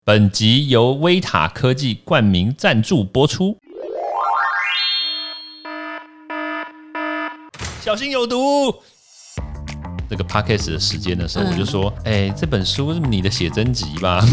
本集由威塔科技冠名赞助播出。小心有毒！这个 podcast 的时间的时候，我就说：“这本书是你的写真集吧？”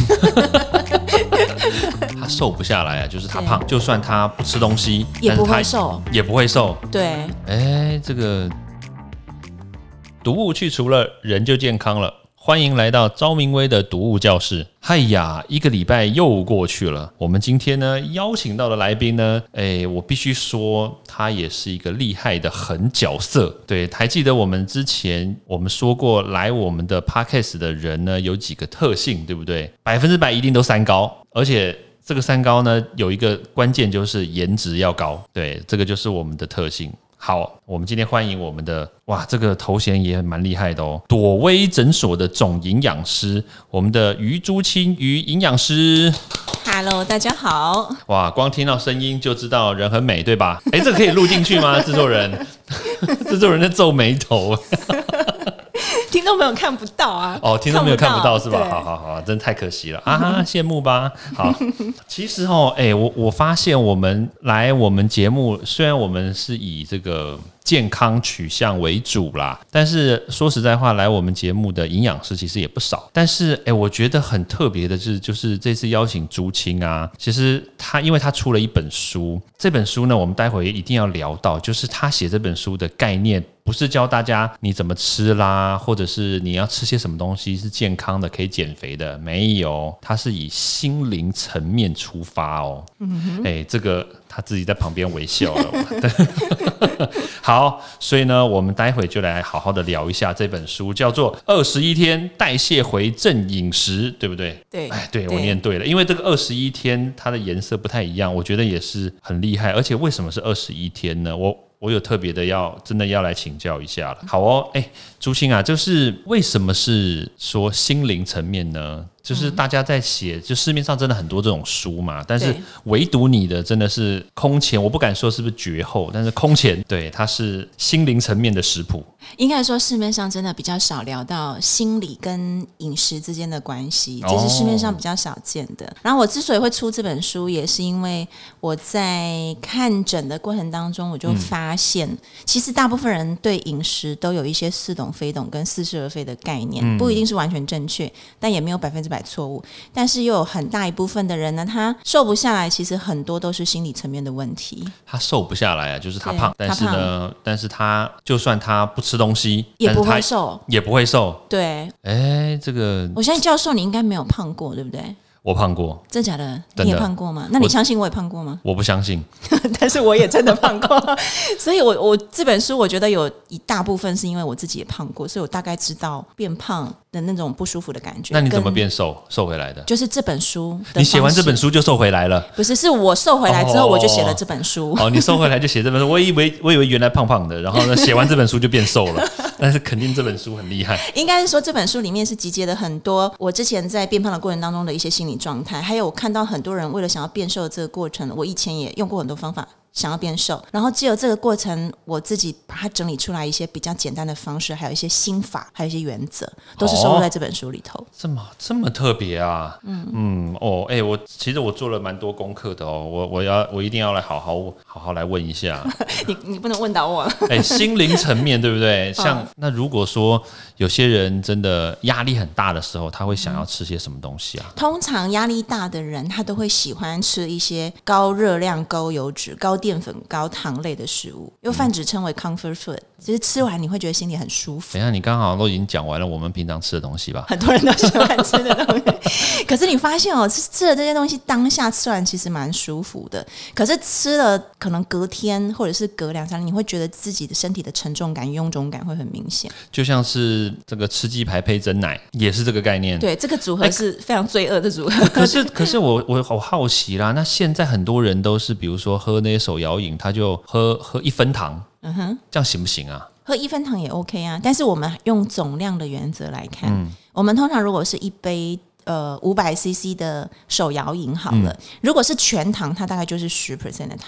他瘦不下来啊，就是他胖，就算他不吃东西， 也不会瘦， 也不会瘦。 对， 这个毒物去除了，人就健康了。欢迎来到昭明威的毒物教室。嗨呀，一个礼拜又过去了。我们今天呢邀请到的来宾呢，我必须说他也是一个厉害的狠角色。对，还记得我们之前我们说过，来我们的 podcast 的人呢有几个特性，对不对？100%一定都三高，而且这个三高呢有一个关键就是颜值要高。对，这个就是我们的特性。好，我们今天欢迎我们的这个头衔也蛮厉害的哦，朵威诊所的总营养师，我们的余朱青余营养师。 Hello， 大家好。 光听到声音就知道人很美，对吧？这个可以录进去吗？制作人，制作人在皱眉头。 听众朋友看不到啊， 听众朋友看不到是吧？好，真太可惜了啊，羡慕吧？好，其实我发现我们来我们节目，虽然我们是以这个健康取向为主啦，但是说实在话，来我们节目的营养师其实也不少。但是我觉得很特别的就是这次邀请朱青啊，其实因为他出了一本书，这本书呢，我们待会一定要聊到，就是他写这本书的概念。不是教大家你怎么吃啦，或者是你要吃些什么东西是健康的可以减肥的，没有，它是以心灵层面出发哦。这个他自己在旁边微笑了。好，所以呢，我们待会就来好好的聊一下这本书，叫做《21天代谢回正饮食》，对不对？ 对， 对，我念对了，因为这个21天它的颜色不太一样，我觉得也是很厉害。而且为什么是21天呢？我有特别的真的要来请教一下了。好哦，朱青啊，就是为什么是说心灵层面呢？就是大家在写，就市面上真的很多这种书嘛，但是唯独你的真的是空前，我不敢说是不是绝后，但是空前，对，它是心灵层面的食谱。 应该说市面上真的比较少聊到心理跟饮食之间的关系，这是市面上比较少见的。然后我之所以会出这本书，也是因为我在看诊的过程当中，我就发现，其实大部分人对饮食都有一些似懂非懂跟似是而非的概念，不一定是完全正确，但也没有100%错误。但是又有很大一部分的人呢，他瘦不下来，其实很多都是心理层面的问题。 他瘦不下来啊，就是他胖，但是他就算他不吃东西， 也不会瘦， 也不会瘦。 对， 这个我相信教授你应该没有胖过，对不对？ 我胖过。 真假的？你也胖过吗？那你相信我也胖过吗？ 我不相信。 但是我也真的胖过。所以我这本书我觉得有一大部分是因为我自己也胖过，所以我大概知道变胖的那种不舒服的感觉。 那你怎么变瘦回来的？ 就是这本书的。 你写完这本书就瘦回来了？ 不是，是我瘦回来之后我就写了这本书。 你瘦回来就写这本书。我以为原来胖胖的，然后呢写完这本书就变瘦了。但是肯定这本书很厉害。 应该是说这本书里面是集结了很多我之前在变胖的过程当中的一些心理状态，还有我看到很多人为了想要变瘦的这个过程，我以前也用过很多方法想要变瘦，然后藉由这个过程我自己把它整理出来一些比较简单的方式，还有一些心法，还有一些原则，都是收录在这本书里头。 这么特别啊。其实我做了蛮多功课的哦，我一定要来好好来问一下。 你不能问倒我。 心灵层面对不对？像那如果说有些人真的压力很大的时候，他会想要吃些什么东西啊？ 通常压力大的人他都会喜欢吃一些高热量、高油脂、高淀粉、高糖类的食物，又泛指称为 comfort food， 其实吃完你会觉得心里很舒服。 等一下，你刚好都已经讲完了我们平常吃的东西吧？ 很多人都喜欢吃的东西。可是你发现吃了这些东西当下吃完其实蛮舒服的，可是吃了可能隔天或者是隔2-3天，你会觉得自己的身体的沉重感、臃肿感会很明显。 就像是这个吃鸡排配珍奶也是这个概念。 对，这个组合是非常罪恶的组合。 可是我好好奇啦，那现在很多人都是比如说喝那些手摇饮，他就喝1分糖，这样行不行啊？ 喝1分糖也 OK 啊，但是我们用总量的原则来看，我们通常如果是一杯500cc 的手摇饮好了，如果是全糖，它大概就是10% 的糖。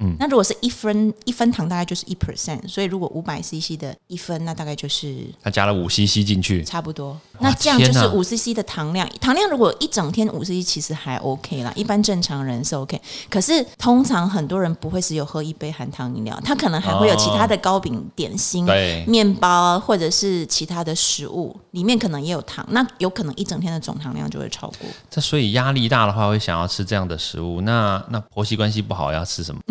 那如果是一分糖大概就是1%，所以如果500cc 的1分，那大概就是他加了5cc 进去， 差不多。那这样就是5cc 的糖量，糖量如果一整天5cc其实还 OK 啦，一般正常人是 OK。可是通常很多人不会只有喝一杯含糖饮料，他可能还会有其他的糕饼、点心、面包或者是其他的食物，里面可能也有糖，那有可能一整天的总糖量就会超过。 这所以压力大的话会想要吃这样的食物，那婆媳关系不好要吃什么？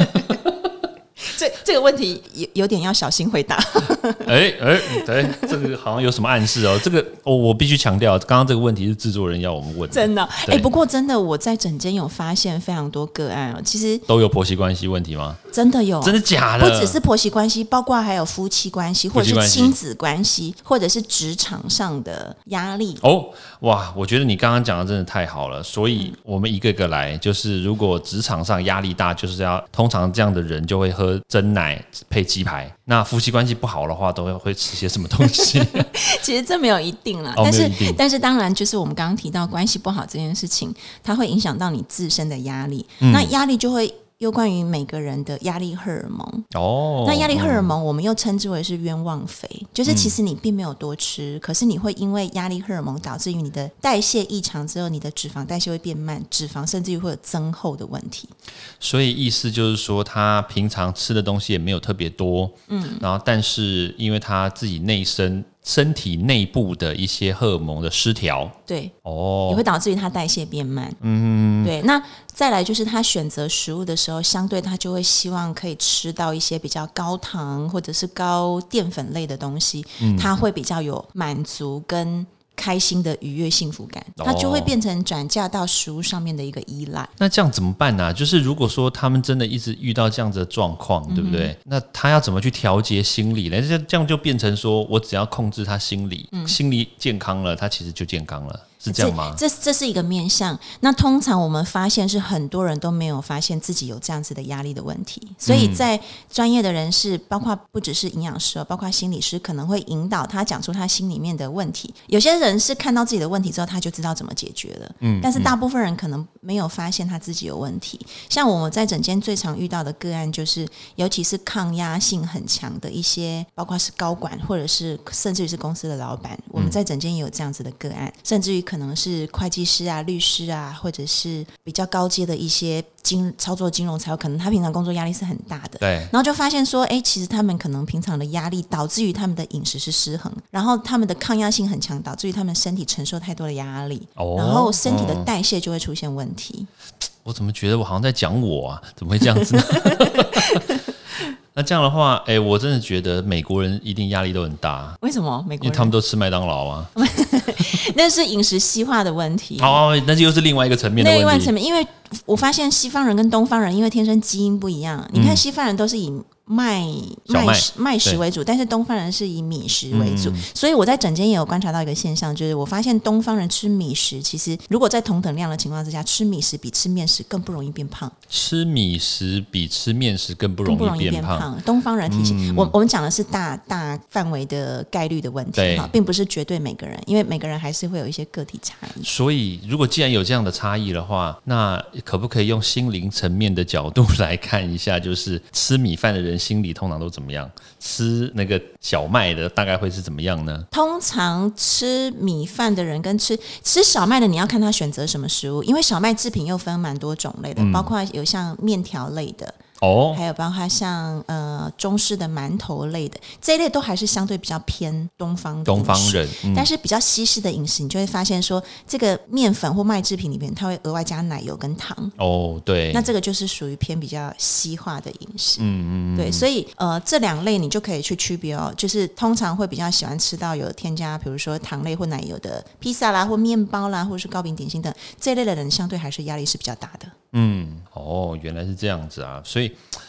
这个问题有点要小心回答。 对，这个好像有什么暗示哦。这个我必须强调，刚刚这个问题是制作人要我们问的。 真的，不过真的我在诊间有发现非常多个案哦，其实都有婆媳关系问题吗？ 真的有， 真的假的？ 不只是婆媳关系，包括还有夫妻关系，或者是亲子关系，或者是职场上的压力。 哇，我觉得你刚刚讲的真的太好了，所以我们一个个来，就是如果职场上压力大，就是通常这样的人就会喝珍奶配鸡排。那夫妻关系不好的话，都会吃些什么东西？ 其实这没有一定啦，但是当然就是我们刚刚提到关系不好这件事情，它会影响到你自身的压力，那压力就会有关于每个人的压力荷尔蒙那压力荷尔蒙我们又称之为是冤枉肥，就是其实你并没有多吃，可是你会因为压力荷尔蒙导致于你的代谢异常之后，你的脂肪代谢会变慢，脂肪甚至于会有增厚的问题。 所以意思就是说，他平常吃的东西也没有特别多，然后但是因为他自己身体内部的一些荷尔蒙的失调， 对，也会导致于他代谢变慢。对。那再来就是他选择食物的时候，相对他就会希望可以吃到一些比较高糖或者是高淀粉类的东西，他会比较有满足跟开心的愉悦幸福感，它就会变成转嫁到食物上面的一个依赖。 那这样怎么办呢？就是如果说他们真的一直遇到这样子的状况，对不对？那他要怎么去调节心理呢？这样就变成说我只要控制他心理健康了，他其实就健康了。是这样吗？ 这是一个面向。那通常我们发现是很多人都没有发现自己有这样子的压力的问题，所以在专业的人士，包括不只是营养师，包括心理师，可能会引导他讲出他心里面的问题。有些人是看到自己的问题之后，他就知道怎么解决了。但是大部分人可能没有发现他自己有问题。像我们在诊间最常遇到的个案，就是尤其是抗压性很强的一些，包括是高管或者是甚至于是公司的老板，我们在诊间也有这样子的个案，甚至于可能是会计师啊、律师啊，或者是比较高阶的一些操作金融财务，可能他平常工作压力是很大的， 对， 然后就发现说，其实他们可能平常的压力导致于他们的饮食是失衡，然后他们的抗压性很强，导致于他们身体承受太多的压力，然后身体的代谢就会出现问题。 我怎么觉得我好像在讲我啊？怎么会这样子呢？那这样的话，我真的觉得美国人一定压力都很大。 为什么？美国人？ 因为他们都吃麦当劳啊。 那是饮食西化的问题。 那就又是另外一个层面的问题。 另外一个层面，因为我发现西方人跟东方人因为天生基因不一样，你看西方人都是以麦食为主，但是东方人是以米食为主，所以我在诊间也有观察到一个现象，就是我发现东方人吃米食，其实如果在同等量的情况之下，吃米食比吃面食更不容易变胖。吃米食比吃面食更不容易变胖。东方人体型，我们讲的是大范围的概率的问题，并不是绝对每个人，因为每个人还是会有一些个体差异。所以如果既然有这样的差异的话，那可不可以用心灵层面的角度来看一下，就是吃米饭的人心里通常都怎么样？吃那个小麦的大概会是怎么样呢？通常吃米饭的人跟吃小麦的，你要看他选择什么食物，因为小麦制品又分蛮多种类的，包括有像面条类的。还有包括像中式的馒头类的这一类，都还是相对比较偏东方人，但是比较西式的饮食，你就会发现说，这个面粉或麦制品里面，它会额外加奶油跟糖。对，那这个就是属于偏比较西化的饮食。对，所以这两类你就可以去区别就是通常会比较喜欢吃到有添加，比如说糖类或奶油的披萨啦，或面包啦，或者是糕饼点心等这一类的人，相对还是压力是比较大的。原来是这样子啊，所以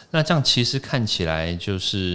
那这样其实看起来就是，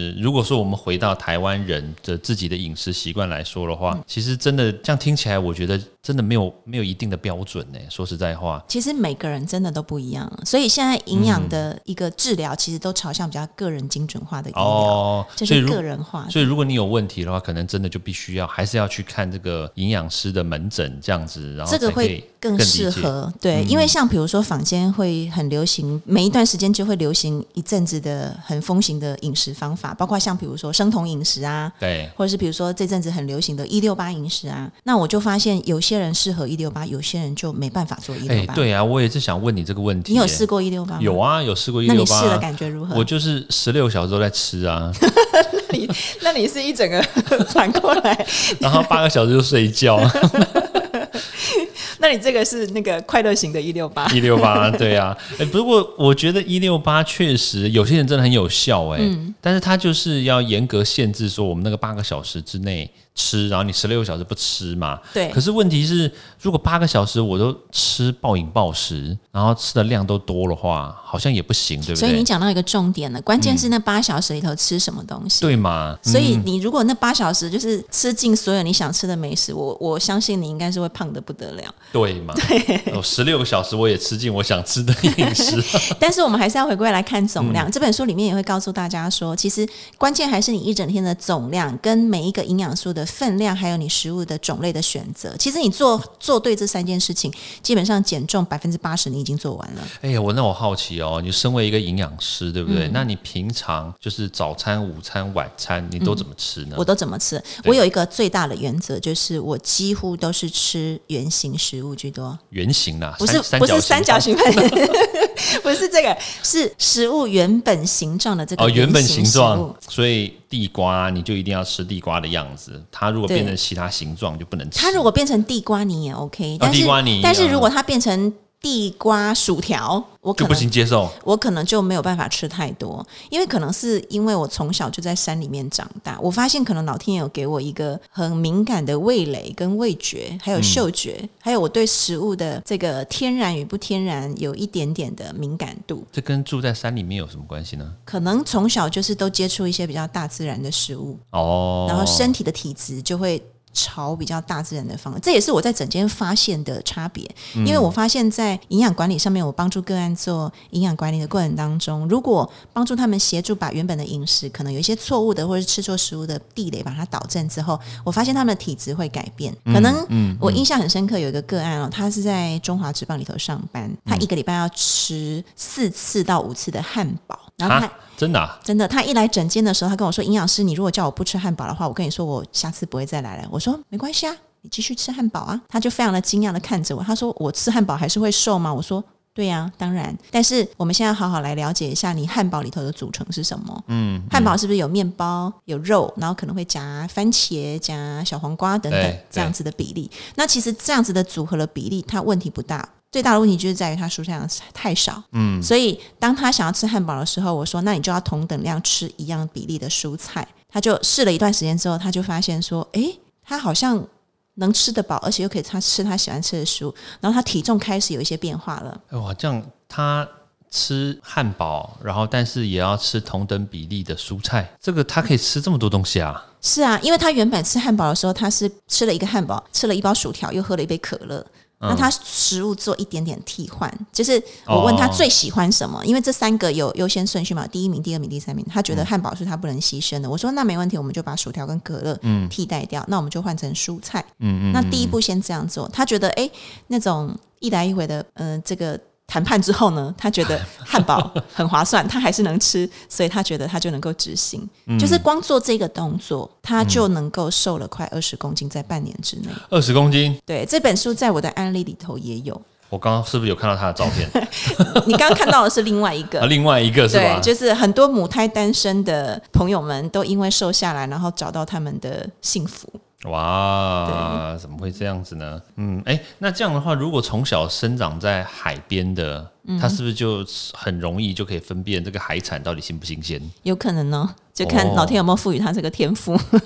如果说我们回到台湾人的自己的饮食习惯来说的话，其实真的这样听起来，我觉得真的没有一定的标准呢。说实在话， 其实每个人真的都不一样，所以现在营养的一个治疗，其实都朝向比较个人精准化的医疗，就是个人化。 所以如果你有问题的话，可能真的就必须还是要去看这个营养师的门诊这样子，然后这个会更适合。对，因为像比如说坊间会很流行，每一段时间就会流行一阵子的很风行的饮食方法，包括像比如说生酮饮食啊， 对， 或者是比如说这阵子很流行的168饮食啊，那我就发现有些人适合168，有些人就没办法做168。 对啊，我也是想问你这个问题。 你有试过168吗？ 有啊，有试过168。 那你试的感觉如何？ 我就是16小时都在吃啊。 那你是一整个反过来， 然后8个小时就睡觉。 那你这个是那个快乐型的 168，对啊。不过我觉得168确实有些人真的很有效但是他就是要严格限制说我们那个8个小时之内吃，然后你16个小时不吃嘛。 对。 可是问题是，如果8个小时我都吃暴饮暴食，然后吃的量都多的话，好像也不行，对不对？ 所以你讲到一个重点了，关键是那8小时里头吃什么东西， 对嘛？ 所以你如果那8小时就是吃尽所有你想吃的美食，我相信你应该是会胖得不得了。 对嘛？16个小时我也吃尽我想吃的饮食。 但是我们还是要回归来看总量。这本书里面也会告诉大家说，其实关键还是你一整天的总量跟每一个营养素的分量，还有你食物的种类的选择。其实你做对这3件事情，基本上减重80%你已经做完了。 我好奇哦，你身为一个营养师，对不对？那你平常就是早餐、午餐、晚餐，你都怎么吃呢？ 我都怎么吃？我有一个最大的原则，就是我几乎都是吃原型食物居多。 原型啦， 不是三角形盘，不是这个，是食物原本形状的这个原本形状。所以地瓜你就一定要吃地瓜的样子，它如果变成其他形状就不能吃。 它如果变成地瓜泥也 OK， 但是如果它变成地瓜薯条，我可能就不行接受， 我可能就没有办法吃太多，因为可能是因为我从小就在山里面长大，我发现可能老天爷有给我一个很敏感的味蕾跟味觉，还有嗅觉，还有我对食物的这个天然与不天然有一点点的敏感度。 这跟住在山里面有什么关系呢？ 可能从小就是都接触一些比较大自然的食物然后身体的体质就会朝比较大自然的方向，这也是我在整间发现的差别。因为我发现在营养管理上面，我帮助个案做营养管理的过程当中，如果帮助他们协助把原本的饮食可能有一些错误的或者是吃错食物的地雷把它导正之后，我发现他们的体质会改变。可能我印象很深刻，有一个个案他是在中华职棒里头上班，他一个礼拜要吃4次到5次的汉堡，然后他真的真的，他一来诊间的时候，他跟我说：“营养师，你如果叫我不吃汉堡的话，我跟你说，我下次不会再来了。”我说：“没关系啊，你继续吃汉堡啊。”他就非常的惊讶的看着我，他说：“我吃汉堡还是会瘦吗？”我说：“对啊，当然。但是我们现在好好来了解一下，你汉堡里头的组成是什么？汉堡是不是有面包、有肉，然后可能会夹番茄、夹小黄瓜等等这样子的比例？那其实这样子的组合的比例，它问题不大。”最大的问题就是在于它蔬菜量太少，所以当他想要吃汉堡的时候，我说那你就要同等量吃一样比例的蔬菜。他就试了一段时间之后，他就发现说，他好像能吃得饱，而且又可以吃他喜欢吃的食物，然后他体重开始有一些变化了。 哇，这样他吃汉堡，然后但是也要吃同等比例的蔬菜，这个他可以吃这么多东西啊？ 是啊，因为他原本吃汉堡的时候，他是吃了一个汉堡，吃了1包薯条，又喝了1杯可乐。那他食物做一点点替换，就是我问他最喜欢什么，因为这3个有优先顺序嘛，第1名、第2名、第3名，他觉得汉堡是他不能牺牲的。我说那没问题，我们就把薯条跟可乐替代掉，那我们就换成蔬菜。那第一步先这样做，他觉得那种一来一回的这个谈判之后呢，他觉得汉堡很划算，他还是能吃，所以他觉得他就能够执行，就是光做这个动作，他就能够瘦了快20公斤，在半年之内。 20公斤？ 对，这本书在我的案例里头也有。 我刚刚是不是有看到他的照片？ 你刚刚看到的是另外一个， 另外一个是吧？ 对，就是很多母胎单身的朋友们都因为瘦下来，然后找到他们的幸福。 哇，怎么会这样子呢？那这样的话，如果从小生长在海边的，他是不是就很容易就可以分辨这个海产到底新不新鲜？ 有可能呢，就看老天有没有赋予他这个天赋。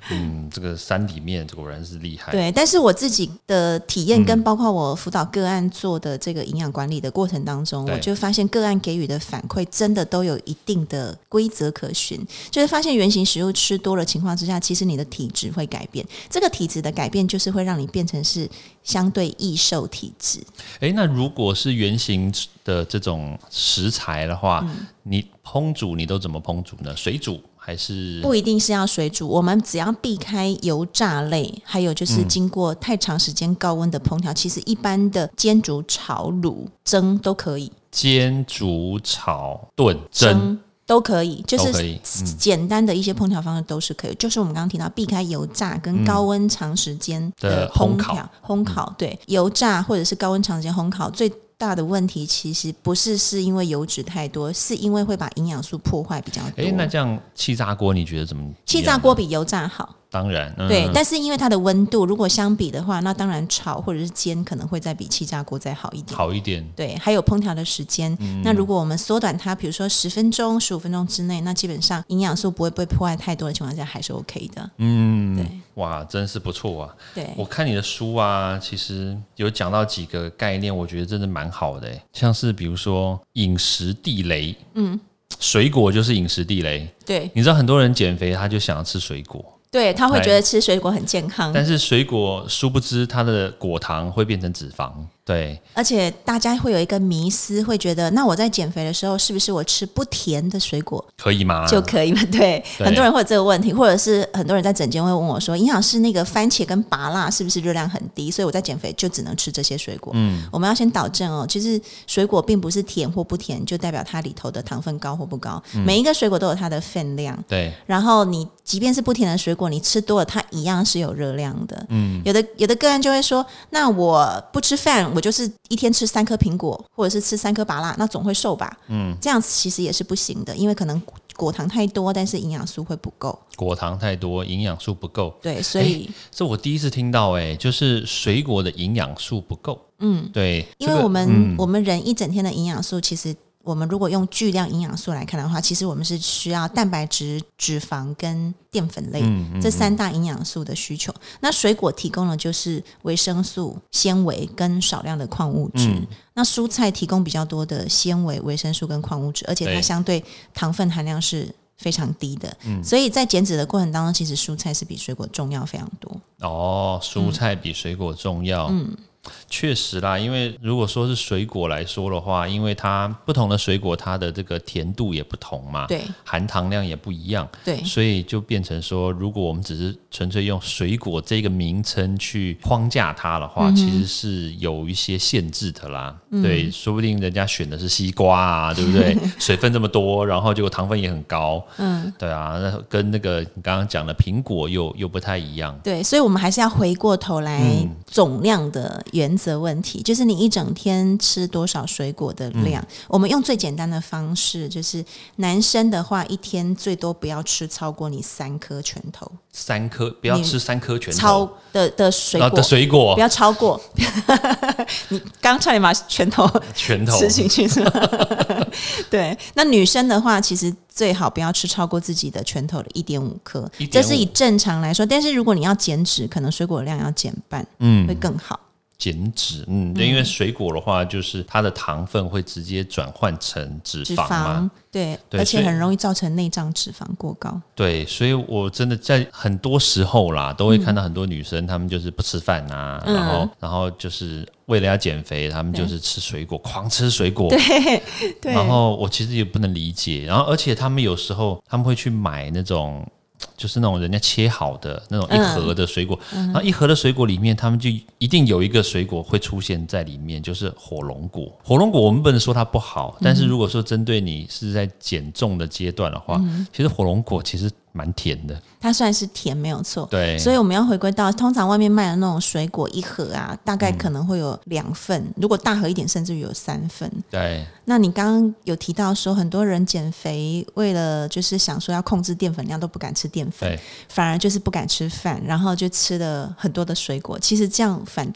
这个山里面果然是厉害。 对，但是我自己的体验跟包括我辅导个案做的这个营养管理的过程当中，我就发现个案给予的反馈真的都有一定的规则可循，就是发现原型食物吃多了情况之下，其实你的体质会改变，这个体质的改变就是会让你变成是相对易瘦体质。 那如果是原型的这种食材的话，你烹煮你都怎么烹煮呢？水煮还是？不一定是要水煮，我们只要避开油炸类，还有就是经过太长时间高温的烹调，其实一般的煎煮炒卤蒸都可以。 煎煮炒炖蒸都可以，就是简单的一些烹调方式都是可以，就是我们刚刚提到避开油炸跟高温长时间的烹烤，对，油炸或者是高温长时间烘烤最大的问题其实不是因为油脂太多，是因为会把营养素破坏比较多。 那这样气炸锅你觉得怎么样？ 气炸锅比油炸好。 当然， 对，但是因为它的温度，如果相比的话，那当然炒或者是煎可能会再比气炸锅再好一点。对，还有烹调的时间。那如果我们缩短它，比如说10分钟、15分钟之内，那基本上营养素不会被破坏太多的情况下，还是 OK 的。对， 哇，真是不错啊！ 对， 我看你的书啊，其实有讲到几个概念，我觉得真的蛮好的，像是比如说饮食地雷，水果就是饮食地雷。对，你知道很多人减肥他就想要吃水果。 对，他会觉得吃水果很健康， 但是水果殊不知它的果糖会变成脂肪。对， 而且大家会有一个迷思，会觉得那我在减肥的时候是不是我吃不甜的水果可以吗？ 就可以吗？ 对，很多人会有这个问题，或者是很多人在诊间会问我说，营养师，那个番茄跟芭乐是不是热量很低，所以我在减肥就只能吃这些水果。我们要先导正哦，其实水果并不是甜或不甜就代表它里头的糖分高或不高，每一个水果都有它的分量。 对， 然后你即便是不甜的水果，你吃多了它一样是有热量的。有的个案就会说，那我不吃饭，我就是一天吃3颗苹果，或者是吃3颗芭乐，那总会瘦吧？这样其实也是不行的，因为可能果糖太多，但是营养素会不够。 果糖太多，营养素不够。 对，所以这我第一次听到，就是水果的营养素不够。对， 因为我们人一整天的营养素，其实我们如果用巨量营养素来看的话，其实我们是需要蛋白质、脂肪跟淀粉类这3大营养素的需求。那水果提供的就是维生素、纤维跟少量的矿物质。那蔬菜提供比较多的纤维、维生素跟矿物质，而且它相对糖分含量是非常低的。所以在减脂的过程当中，其实蔬菜是比水果重要非常多。 蔬菜比水果重要。确实啦，因为如果说是水果来说的话，因为它不同的水果它的这个甜度也不同嘛， 对， 含糖量也不一样， 对， 所以就变成说，如果我们只是纯粹用水果这个名称去框架它的话，其实是有一些限制的啦。对，说不定人家选的是西瓜啊，对不对？水分这么多，然后结果糖分也很高，对啊，那跟那个你刚刚讲的苹果又不太一样。 对，所以我们还是要回过头来总量的原则问题，就是你一整天吃多少水果的量。我们用最简单的方式，就是男生的话一天最多不要吃超过你3颗拳头。 3颗，不要吃3颗拳头超的水果，不要超过。你刚差点把拳头吃进去是吗？对，那女生的话其实最好不要吃超过自己的拳头的1.5颗，这是以正常来说。但是如果你要减脂，可能水果量要减半，会更好。 减脂，因为水果的话，就是它的糖分会直接转换成脂肪嘛， 对，而且很容易造成内脏脂肪过高。 对，所以我真的在很多时候啦，都会看到很多女生，她们就是不吃饭啊，然后就是为了要减肥，她们就是吃水果，狂吃水果。 对， 然后我其实也不能理解，然后而且她们有时候她们会去买那种。就是那种人家切好的那种一盒的水果，然后一盒的水果里面，他们就一定有一个水果会出现在里面，就是火龙果。火龙果我们不能说它不好，但是如果说针对你是在减重的阶段的话，其实火龙果其实蛮甜的， 它算是甜没有错。 对， 所以我们要回归到通常外面卖的那种水果一盒啊，大概可能会有2份，如果大盒一点甚至于有3份。 对， 那你刚刚有提到说很多人减肥为了就是想说要控制淀粉量都不敢吃淀粉，反而就是不敢吃饭，然后就吃了很多的水果，其实这样反倒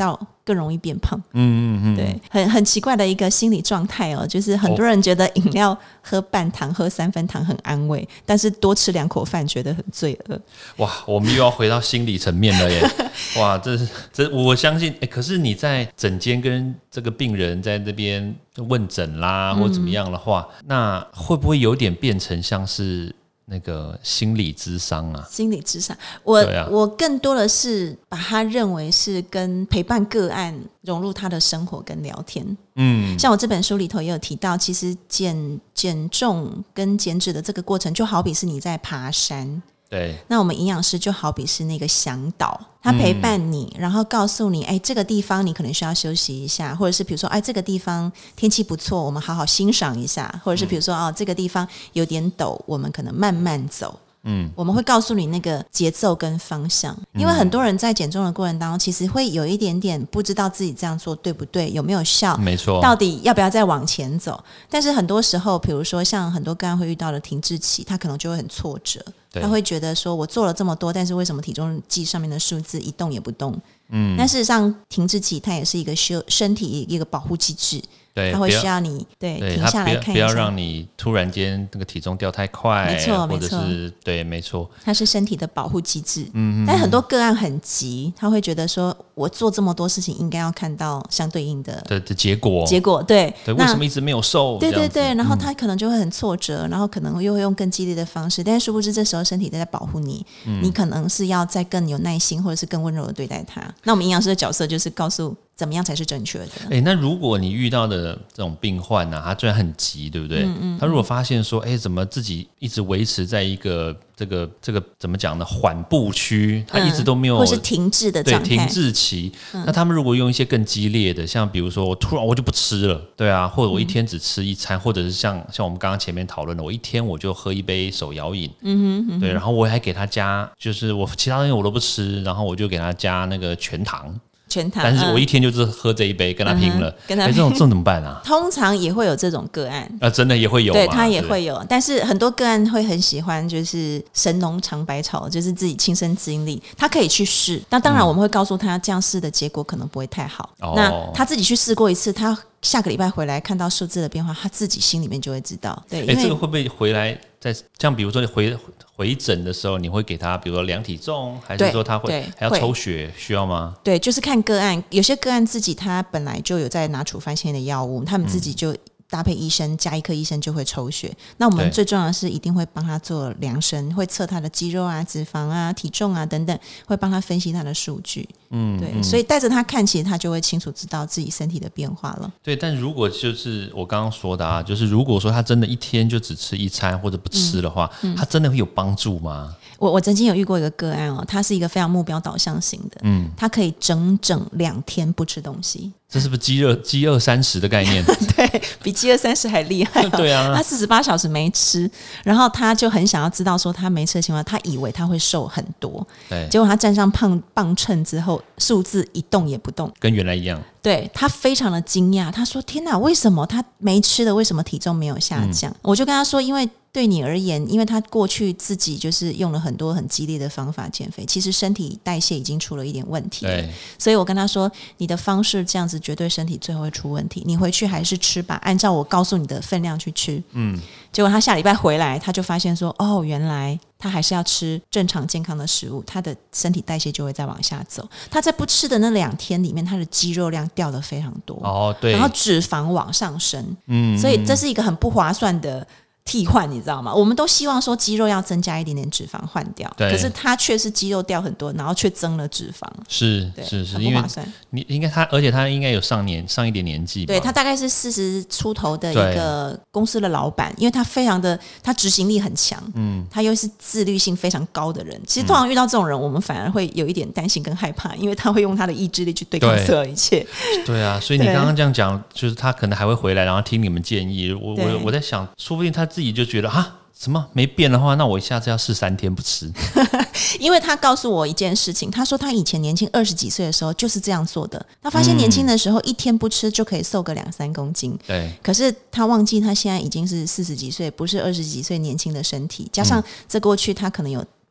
更容易变胖。对，很奇怪的一个心理状态哦，就是很多人觉得饮料喝半糖、喝3分糖很安慰，但是多吃2口饭觉得很罪恶。 哇，我们又要回到心理层面了耶！哇，这我相信，可是你在诊间跟这个病人在那边问诊啦，或怎么样的话，那会不会有点变成像是那个心理咨商啊？ 心理咨商，我更多的是把它认为是跟陪伴个案融入他的生活跟聊天。像我这本书里头也有提到，其实减重跟减脂的这个过程，就好比是你在爬山。 对， 那我们营养师就好比是那个向导，他陪伴你，然后告诉你，这个地方你可能需要休息一下，或者是比如说，这个地方天气不错，我们好好欣赏一下，或者是比如说，这个地方有点陡，我们可能慢慢走。我们会告诉你那个节奏跟方向，因为很多人在减重的过程当中，其实会有一点点不知道自己这样做对不对，有没有效， 没错， 到底要不要再往前走。但是很多时候，比如说像很多个案会遇到的停滞期，他可能就会很挫折，他会觉得说我做了这么多，但是为什么体重计上面的数字一动也不动？但事实上停滞期它也是一个身体一个保护机制，它会需要你停下来看一下， 不要让你突然间那个体重掉太快， 没错， 或者是对，没错， 它是身体的保护机制。但很多个案很急，他会觉得说我做这么多事情，应该要看到相对应的结果， 对， 为什么一直没有瘦？ 对，然后他可能就会很挫折，然后可能又会用更激烈的方式，但是殊不知这时候身体在保护你，你可能是要再更有耐心，或者是更温柔的对待他。那我们营养师的角色就是告诉怎么样才是正确的。 那如果你遇到的这种病患啊，他虽然很急，对不对？他如果发现说，怎么自己一直维持在一个这个怎么讲呢？缓步区，他一直都没有， 或是停滞的状态， 对，停滞期。那他们如果用一些更激烈的，像比如说突然我就不吃了，对啊，或者我一天只吃一餐，或者是像我们刚刚前面讨论的，我一天我就喝一杯手摇饮，对，然后我还给他加，就是我其他东西我都不吃，然后我就给他加那个全糖，但是我一天就是喝这一杯，跟他拼了。这种怎么办啊？ 通常也会有这种个案真的也会有吗？ 对，他也会有，但是很多个案会很喜欢，就是神农尝百草，就是自己亲身经历，他可以去试。那当然我们会告诉他，这样试的结果可能不会太好。那他自己去试过一次，他下个礼拜回来看到数字的变化，他自己心里面就会知道。对， 这个会不会回来像比如说回诊的时候，你会给他比如说量体重，还是说他还要抽血，需要吗？ 对，就是看个案，有些个案自己他本来就有在拿处方签的药物，他们自己就搭配医生，加医科医生就会抽血。那我们最重要的是一定会帮他做量身，会测他的肌肉啊、脂肪啊、体重啊等等，会帮他分析他的数据。对，所以带着他看，其实他就会清楚知道自己身体的变化了。 对，但如果就是我刚刚说的就是如果说他真的一天就只吃一餐或者不吃的话，他真的会有帮助吗？ 我曾经有遇过一个个案他是一个非常目标导向型的，他可以整整2天不吃东西。 这是不是饥饿30的概念？ 对，比饥饿30还厉害。 对啊， 他48小时没吃，然后他就很想要知道说他没吃的情况，他以为他会瘦很多，对，结果他站上磅秤之后，数字一动也不动， 跟原来一样。 对，他非常的惊讶，他说：“天哪，为什么他没吃的，为什么体重没有下降？”我就跟他说：“因为对你而言，因为他过去自己就是用了很多很激烈的方法减肥，其实身体代谢已经出了一点问题了。所以我跟他说，你的方式这样子绝对身体最后会出问题，你回去还是吃吧，按照我告诉你的分量去吃。”结果他下礼拜回来，他就发现说：“哦，原来他还是要吃正常健康的食物，他的身体代谢就会再往下走。他在不吃的那2天里面，他的肌肉量掉得非常多，对，然后脂肪往上升，所以这是一个很不划算的替换，你知道吗？我们都希望说肌肉要增加一点点脂肪换掉，可是他却是肌肉掉很多，然后却增了脂肪， 是， 很不划算。 你应该而且他应该有上一点年纪吧， 对，他大概是40出头的一个公司的老板，因为他他执行力很强，他又是自律性非常高的人。其实通常遇到这种人，我们反而会有一点担心跟害怕，因为他会用他的意志力去对抗所有一切。 对啊，所以你刚刚这样讲，就是他可能还会回来，然后听你们建议。我在想，说不定他自己就觉得什么没变的话，那我下次要试3天不吃。 因为他告诉我一件事情，他说他以前年轻20几岁的时候就是这样做的，他发现年轻的时候1天不吃就可以瘦个2-3公斤，对。可是他忘记他现在已经是40几岁，不是20几岁年轻的身体，加上这过去他可能有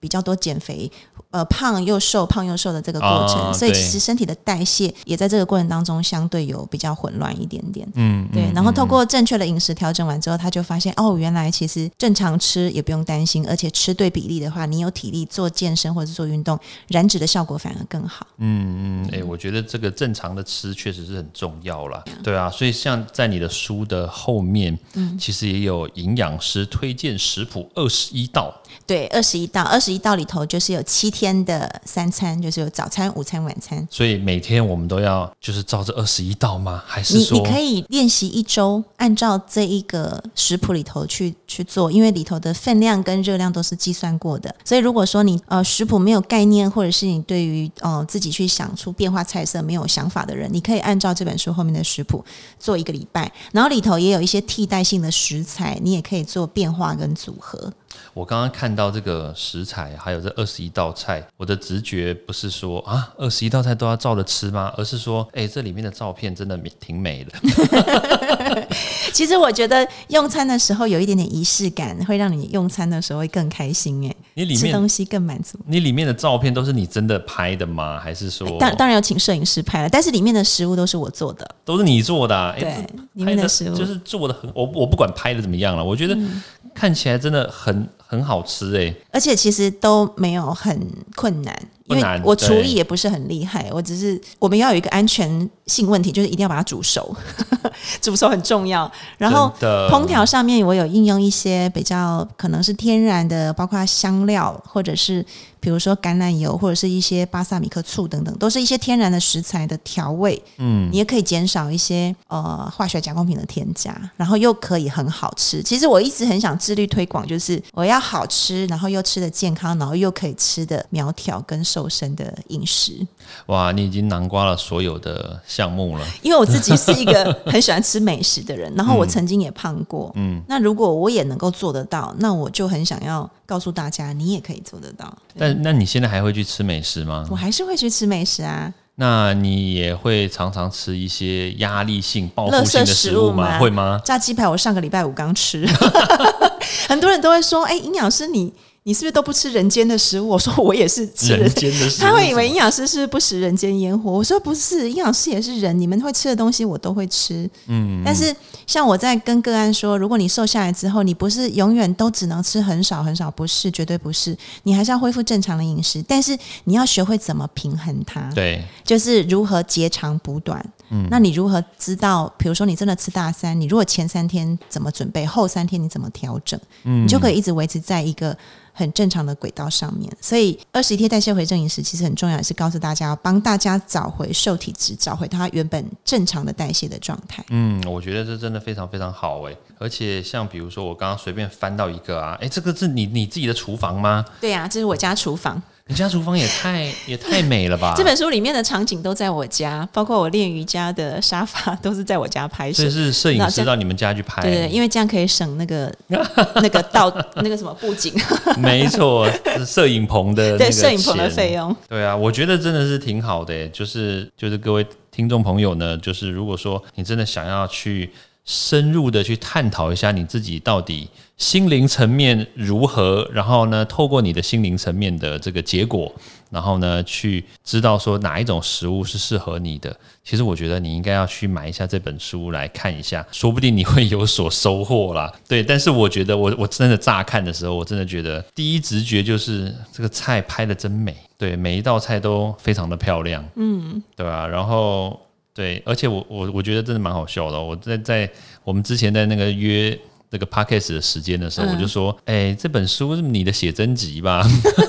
比较多减肥胖又瘦的这个过程，所以其实身体的代谢也在这个过程当中相对有比较混乱一点点。对。然后透过正确的饮食调整完之后，他就发现原来其实正常吃也不用担心，而且吃对比例的话，你有体力做健身或者是做运动，燃脂的效果反而更好。 我觉得这个正常的吃确实是很重要啦。对啊，所以像在你的书的后面，其实也有营养师推荐食谱21道。 对，21道里头就是有7天的3餐，就是有早餐、午餐、晚餐。 所以每天我们都要就是照这21道吗？还是说你可以练习1周，按照这一个食谱里头去做，因为里头的分量跟热量都是计算过的。所以如果说你食谱没有概念，或者是你对于自己去想出变化菜色没有想法的人，你可以按照这本书后面的食谱做1个礼拜，然后里头也有一些替代性的食材，你也可以做变化跟组合。 我刚刚看到这个食材，还有这21道菜，我的直觉不是说21道菜都要照着吃吗？而是说，这里面的照片真的挺美的。 其实我觉得用餐的时候有一点点仪式感，会让你用餐的时候会更开心。你吃东西更满足。你里面的照片都是你真的拍的吗？还是说当然有请摄影师拍了，但是里面的食物都是我做的， 都是你做的啊？ 对，里面的食物就是做的很，我不管拍的怎么样了，我觉得看起来真的很好吃而且其实都没有很困难，因为我厨艺也不是很厉害，我们要有一个安全性问题，就是一定要把它煮熟煮熟很重要。然后烹调上面我有应用一些比较可能是天然的，包括香料，或者是比如说橄榄油，或者是一些巴萨米克醋等等，都是一些天然的食材的调味。你也可以减少一些化学加工品的添加，然后又可以很好吃。其实我一直很想致力推广，就是我要好吃，然后又吃得健康，然后又可以吃得苗条跟瘦身的饮食。 哇，你已经囊括了所有的项目了。 因为我自己是一个很喜欢吃美食的人，然后我曾经也胖过。那如果我也能够做得到，那我就很想要告诉大家，你也可以做得到。 那你现在还会去吃美食吗？ 我还是会去吃美食啊。 那你也会常常吃一些压力性、报复性的食物吗？会吗？ 炸鸡排我上个礼拜5刚吃。很多人都会说，营养师你是不是都不吃人间的食物？我说我也是吃人间的食物。 他会以为营养师是不食人间烟火。我说不是，营养师也是人，你们会吃的东西我都会吃。但是像我在跟个案说，如果你瘦下来之后，你不是永远都只能吃很少很少，不是，绝对不是，你还是要恢复正常的饮食，但是你要学会怎么平衡它。 对， 就是如何截长补短。那你如何知道，比如说你真的吃大餐，你如果前3天怎么准备，后3天你怎么调整，你就可以一直维持在一个很正常的轨道上面。所以21天代谢回正饮食其实很重要，也是告诉大家，帮大家找回瘦体质，找回它原本正常的代谢的状态。 我觉得这真的非常非常好而且像比如说我刚刚随便翻到一个这个是你自己的厨房吗？ 对啊，这是我家厨房。 你家厨房也太美了吧！ 这本书里面的场景都在我家，包括我练瑜伽的沙发都是在我家拍摄。 所以是摄影师到你们家去拍？ 对，因为这样可以省那个什么布景。 没错，摄影棚的对摄影棚的费用。 对啊，我觉得真的是挺好的就是各位听众朋友呢，就是如果说你真的想要去深入的去探讨一下你自己到底心灵层面如何，然后呢透过你的心灵层面的这个结果，然后呢去知道说哪一种食物是适合你的，其实我觉得你应该要去买一下这本书来看一下，说不定你会有所收获啦。对，但是我觉得我真的乍看的时候，我真的觉得第一直觉就是这个菜拍得真美，对，每一道菜都非常的漂亮，对吧？然后对，而且我觉得真的蛮好笑的。我在我们之前在那个约这个 podcast 的时间的时候，我就说，这本书是你的写真集吧？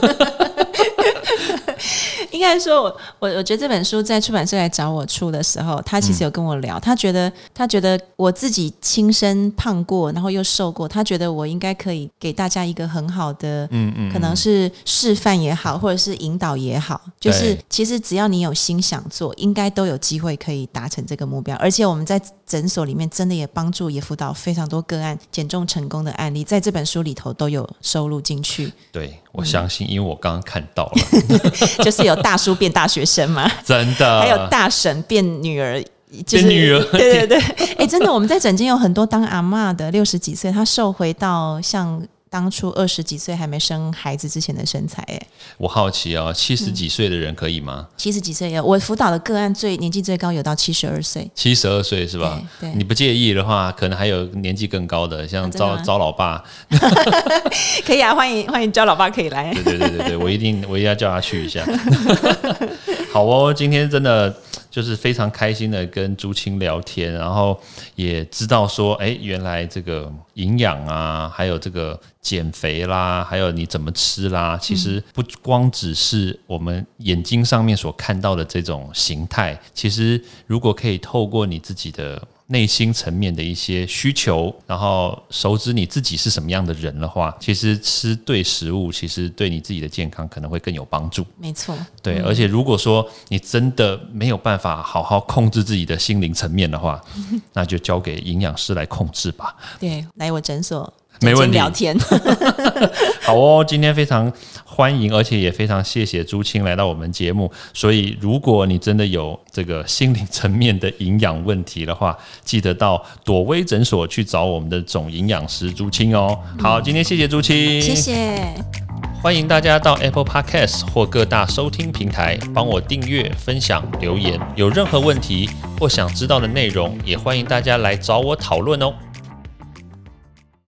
应该说我觉得这本书在出版社来找我出的时候，他其实有跟我聊，他觉得我自己亲身胖过，然后又瘦过，他觉得我应该可以给大家一个很好的，可能是示范也好，或者是引导也好，就是其实只要你有心想做，应该都有机会可以达成这个目标。而且我们在诊所里面真的也帮助也辅导非常多个案减重成功的案例，在这本书里头都有收录进去。 对，我相信，因为我刚刚看到了， 就是有大叔变大学生嘛， 真的， 还有大婶变女儿。 变女儿， 对，真的，我们在诊间有很多当阿嬷的60几岁，她瘦回到像当初20几岁还没生孩子之前的身材我好奇哦，70几岁的人可以吗 ？70几岁我辅导的个案年纪最高有到72岁 ，72岁是吧？ 对， 你不介意的话，可能还有年纪更高的，像招老爸， 可以啊，欢迎招老爸可以来。 对，我一定要叫他去一下。好哦，今天真的就是非常开心的跟朱青聊天，然后也知道说，原来这个营养啊，还有这个减肥啦，还有你怎么吃啦，其实不光只是我们眼睛上面所看到的这种形态，其实如果可以透过你自己的内心层面的一些需求，然后熟知你自己是什么样的人的话，其实吃对食物，其实对你自己的健康可能会更有帮助。 没错， 对，而且如果说你真的没有办法好好控制自己的心灵层面的话，那就交给营养师来控制吧。 对，来我诊所。 没问题， 聊天。 好哦，今天非常欢迎，而且也非常谢谢朱青来到我们节目。所以，如果你真的有这个心灵层面的营养问题的话，记得到朵薇诊所去找我们的总营养师朱青哦。好，今天谢谢朱青， 谢谢。 欢迎大家到 Apple Podcast 或各大收听平台帮我订阅、分享、留言。有任何问题或想知道的内容，也欢迎大家来找我讨论哦。